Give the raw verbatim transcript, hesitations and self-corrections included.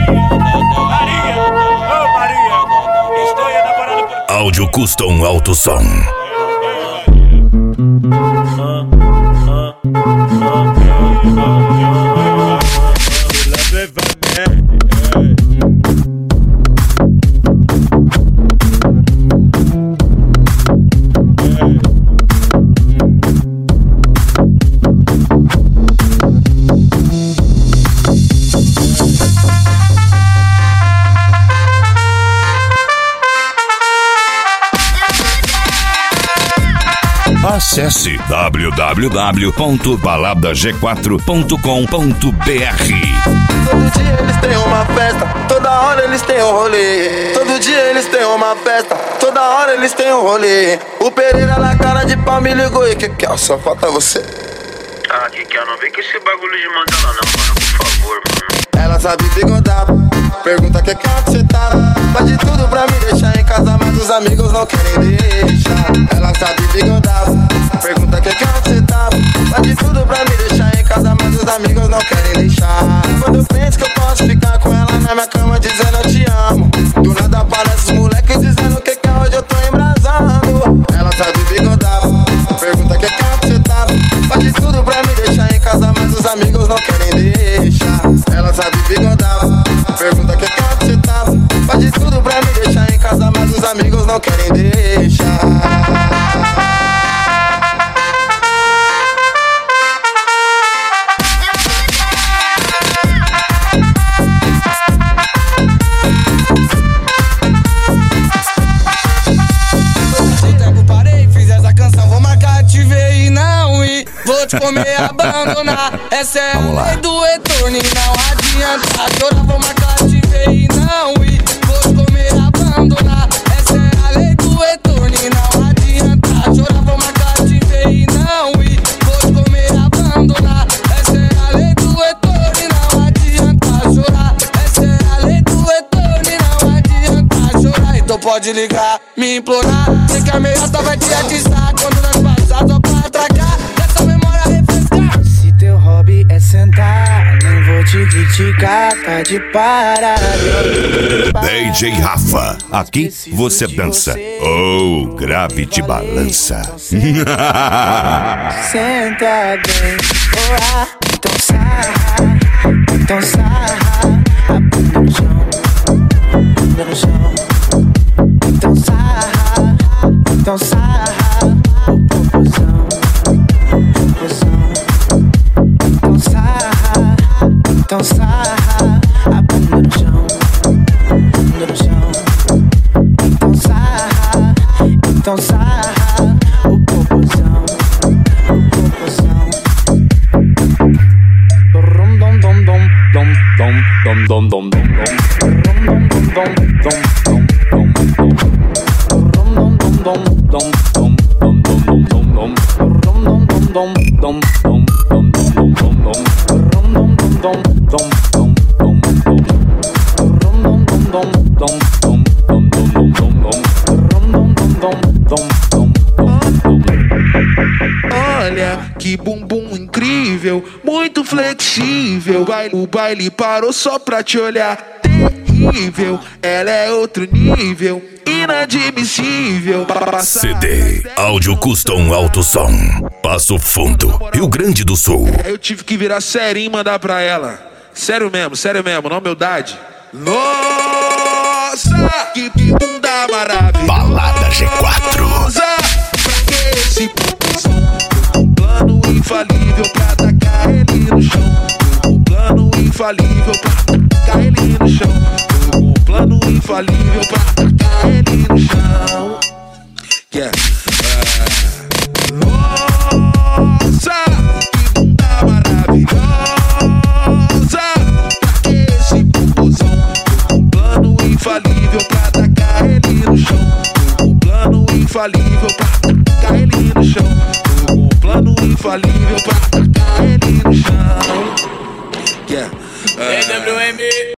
Maria, ô Maria, estou enamorado por... Áudio Custom Alto Som. Acesse w w w ponto balada g quatro ponto com ponto b r. Todo dia eles têm uma festa, toda hora eles têm um rolê. Todo dia eles têm uma festa, toda hora eles têm um rolê. O Pereira na cara de pau me ligou e que que é? Só falta você. Ah, que que é? Não vem com esse bagulho de mandala não, mano, por favor, mano. Ela sabe bigodar, pergunta que que você tá. Faz de tudo pra me deixar em casa, mas os amigos não querem deixar. Ela sabe bigodar, pergunta que que você tá. Faz de tudo pra me deixar em casa, mas os amigos não querem deixar. Quando eu penso que eu posso ficar com ela na minha cama dizendo eu te amo, do nada aparece os moleques dizendo que que hoje eu tô embrasando. Ela sabe bigodar, pergunta que que você tá. Faz de tudo pra me deixar em casa, mas os amigos não querem deixar. Ela sabe bigodar, pergunta que que você tá. Faz de tudo pra me deixar em casa, mas os amigos não querem deixar. Vou te comer, abandonar. Essa é a lei do retorno e não adianta chorar. Vou marcar, te ver e não ir. Vou te comer, abandonar. Essa é a lei do retorno e não adianta chorar. Vou marcar, te ver e não ir. Vou te comer, abandonar. Essa é a lei do retorno e não adianta chorar. Essa é a lei do retorno e não adianta chorar. Então pode ligar, me implorar. Sei que a meiota vai te atiçar quando nós passar só pra atracar. É sentar, nem vou te criticar, tá de parada. D J Rafa, aqui você dança. Oh, grave te balança. Senta bem, oh, então sarra, então sarra. A bunda no chão, bunda no chão. Então sarra, então sarra. O popozão, popozão. Então sarra, então sarra. A bunda no chão, bunda no chão. Então sarra, então sarra. O popozão, o popozão. Dom dom dom dom dom dom dom dom dom dom dom Olha que bumbum incrível, muito flexível. O baile parou só pra te olhar. Terrível, ela é outro nível, inadmissível. C D, áudio custom alto som. Passo Fundo, Rio Grande do Sul. Eu tive que virar sério e mandar pra ela. Sério mesmo, sério mesmo, na humildade. Nossa, que bunda maravilhosa. Balada G quatro. Pra que esse pulsão? Um plano infalível pra tacar ele no chão. Um plano infalível pra tacar ele no chão. Um plano infalível pra tacar ele no chão. Yeah. Uh, nossa, que bunda maravilhosa. Pra que esse pulsão? Um plano infalível pra tacar ele no chão. Um plano infalível pra tacar ele no chão. Um plano infalível pra tacar ele no chão. Yeah. Uh,